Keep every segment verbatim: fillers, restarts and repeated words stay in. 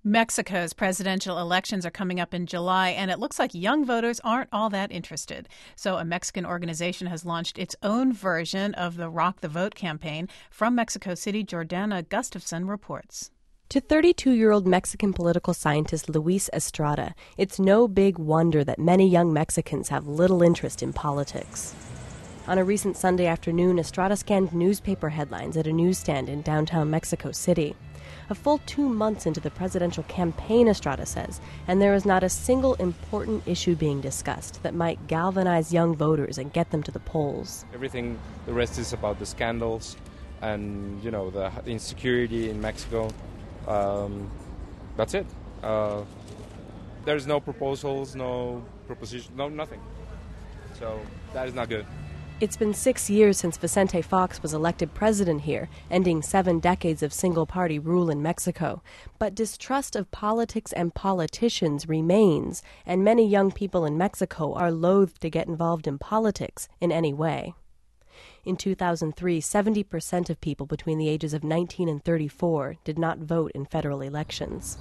Mexico's presidential elections are coming up in July, and it looks like young voters aren't all that interested. So a Mexican organization has launched its own version of the Rock the Vote campaign. From Mexico City, Jordana Gustafson reports. To thirty-two-year-old Mexican political scientist Luis Estrada, it's no big wonder that many young Mexicans have little interest in politics. On a recent Sunday afternoon, Estrada scanned newspaper headlines at a newsstand in downtown Mexico City. A full two months into the presidential campaign, Estrada says, and there is not a single important issue being discussed that might galvanize young voters and get them to the polls. Everything, the rest is about the scandals and, you know, the insecurity in Mexico. Um, that's it. Uh, there's no proposals, no proposition, no nothing. So that is not good. It's been six years since Vicente Fox was elected president here, ending seven decades of single-party rule in Mexico. But distrust of politics and politicians remains, and many young people in Mexico are loath to get involved in politics in any way. In two thousand three, seventy percent of people between the ages of nineteen and thirty-four did not vote in federal elections.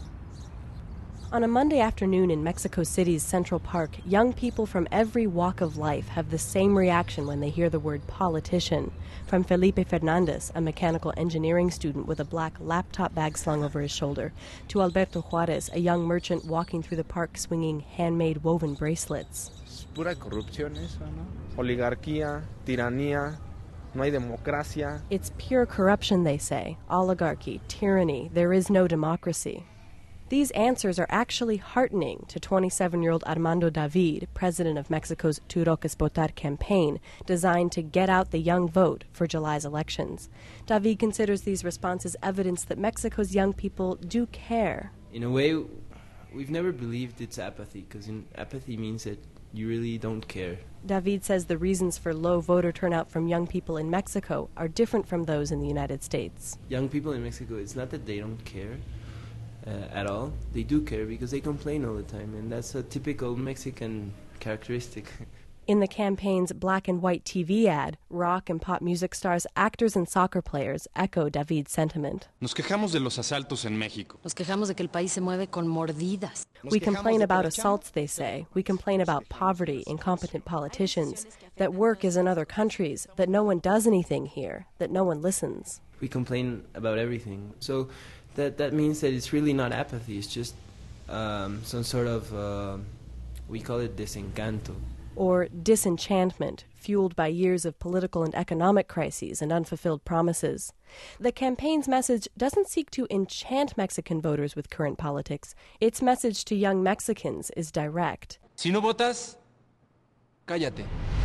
On a Monday afternoon in Mexico City's Central Park, young people from every walk of life have the same reaction when they hear the word politician. From Felipe Fernandez, a mechanical engineering student with a black laptop bag slung over his shoulder, to Alberto Juarez, a young merchant walking through the park swinging handmade woven bracelets. Es pura corrupción eso, ¿no? Oligarquía, tiranía, no hay democracia. It's pure corruption, they say. Oligarchy, tyranny, there is no democracy. These answers are actually heartening to twenty-seven-year-old Armando David, president of Mexico's Tu Roques Votar campaign, designed to get out the young vote for July's elections. David considers these responses evidence that Mexico's young people do care. In a way, we've never believed it's apathy, because apathy means that you really don't care. David says the reasons for low voter turnout from young people in Mexico are different from those in the United States. Young people in Mexico, it's not that they don't care. Uh, at all. They do care because they complain all the time, and that's a typical Mexican characteristic. In the campaign's black and white T V ad, rock and pop music stars, actors and soccer players echo David's sentiment. Nos quejamos de los asaltos en México. Nos quejamos de que el país se mueve con mordidas. We complain about assaults, they say. We complain about poverty, incompetent politicians, that work is in other countries, that no one does anything here, that no one listens. We complain about everything. So that that means that it's really not apathy. It's just um, some sort of, uh, we call it desencanto. Or disenchantment, fueled by years of political and economic crises and unfulfilled promises. The campaign's message doesn't seek to enchant Mexican voters with current politics. Its message to young Mexicans is direct. Si no votas, cállate.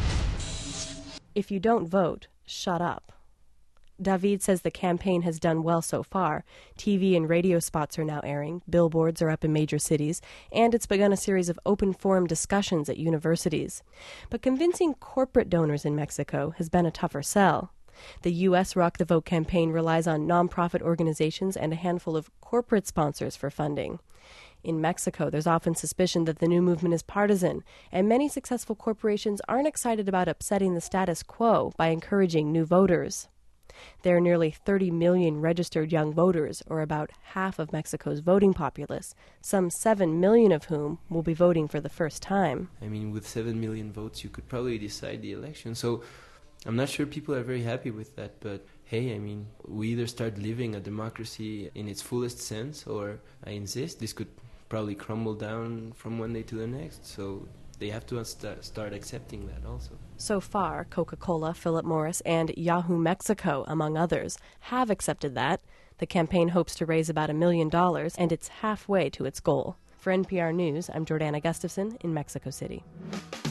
If you don't vote, shut up. David says the campaign has done well so far. T V and radio spots are now airing, billboards are up in major cities, and it's begun a series of open forum discussions at universities. But convincing corporate donors in Mexico has been a tougher sell. The U S Rock the Vote campaign relies on nonprofit organizations and a handful of corporate sponsors for funding. In Mexico, there's often suspicion that the new movement is partisan, and many successful corporations aren't excited about upsetting the status quo by encouraging new voters. There are nearly thirty million registered young voters, or about half of Mexico's voting populace, some seven million of whom will be voting for the first time. I mean, with seven million votes, you could probably decide the election. So I'm not sure people are very happy with that, but hey, I mean, we either start living a democracy in its fullest sense, or I insist, this could probably crumble down from one day to the next. So they have to st- start accepting that also. So far, Coca-Cola, Philip Morris, and Yahoo Mexico, among others, have accepted that. The campaign hopes to raise about a million dollars, and it's halfway to its goal. For N P R News, I'm Jordana Gustafson in Mexico City.